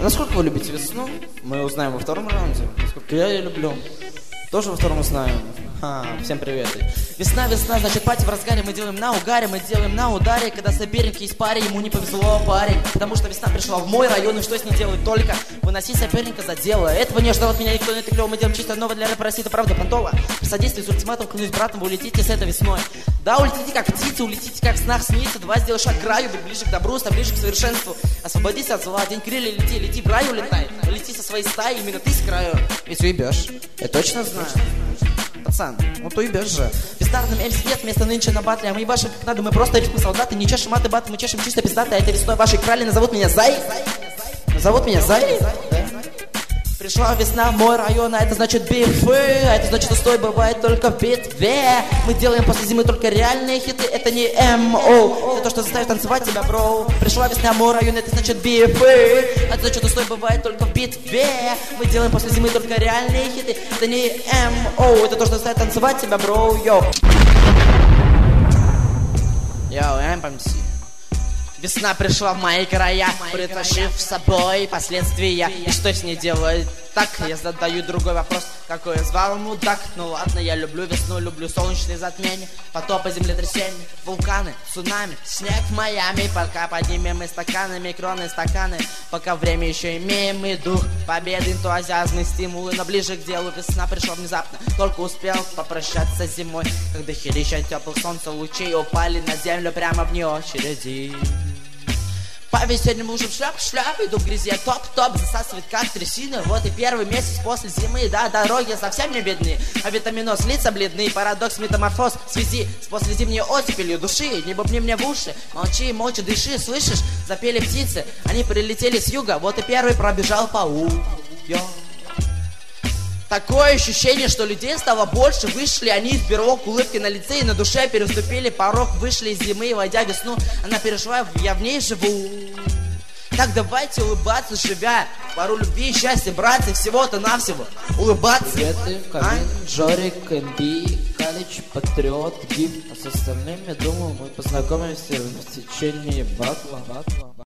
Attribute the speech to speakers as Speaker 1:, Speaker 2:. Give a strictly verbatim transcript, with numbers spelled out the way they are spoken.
Speaker 1: Насколько вы любите весну, мы узнаем во втором раунде. Насколько я ее люблю, тоже во втором узнаем. А, всем привет. Весна, весна, значит пати в разгаре. Мы делаем на угаре, мы делаем на ударе. Когда соперник есть парень, ему не повезло, парень. Потому что весна пришла в мой район, и что с ней делают? Только выносить соперника за дело. Этого не ожидал от меня никто, не клево. Мы делаем чисто новое для рэпа России, это правда понтово. При содействии с ультиматом, клянусь братом, вы улетите с этой весной. Да, улетите как птицы, улетите как в снах снится. Два сделай шаг к краю, быть ближе к добру, стать ближе к совершенству. Освободись от зла, день крылья, лети, лети в рай, улетай. Лети со своей стаи, именно ты с краю. Ведь уебешь, я точно знаю. Пацан, ну то ебешь же. Бездарным эль свет вместо нынче на батле. А мы ебашим как надо, мы просто рифмы солдаты. Не чешем маты баты, мы чешем чисто пиздаты. А это весной вашей крали назовут меня Зай. Назовут меня Зай, да? Пришла весна в мой район, а это значит бифы. А это значит устой бывает только в битве. Мы делаем после зимы только реальные хиты. Это не эм о, это то, что заставит танцевать тебя, бро. Пришла весна в мой район, это значит бифы. А это значит устой бывает только в битве. Мы делаем после зимы только реальные хиты. Это не эм о, это то, что заставит танцевать тебя, бро. Йо. Йо, эм эм си. Весна пришла в мои края, притащив с собой последствия. И что с ней делать? Так, я задаю другой вопрос. Какой я звал мудак? Ну ладно, я люблю весну, люблю солнечные затмения, потопы, землетрясения, вулканы, цунами, снег в Майами. Пока поднимем мы стаканы, микроны, стаканы. Пока время еще имеем и дух победы, энтузиазм и стимулы. Но ближе к делу весна пришла внезапно. Только успел попрощаться с зимой, когда херища теплых солнца лучей упали на землю прямо вне очереди. По весеннему лужам шляп, шляп, иду в грязи, топ-топ, засасывает как трясина. Вот и первый месяц после зимы, да, дороги совсем не бедны. А витаминоз, лица бледные, парадокс, метаморфоз в связи с послезимней оттепелью души. Не бубни мне в уши, молчи, молча дыши, слышишь? Запели птицы, они прилетели с юга, вот и первый пробежал паук. Йо. Такое ощущение, что людей стало больше, вышли они из берлог, улыбки на лице и на душе переступили порог, вышли из зимы, войдя в весну, она перешла, я в ней живу. Так давайте улыбаться, живя, пару любви и счастья, братья, всего-то навсего, улыбаться.
Speaker 2: Цветы, камин, Жорик, Эмби, Калич, Патриот, Гиф. А с остальными, я думаю, мы познакомимся в течение батла. батла.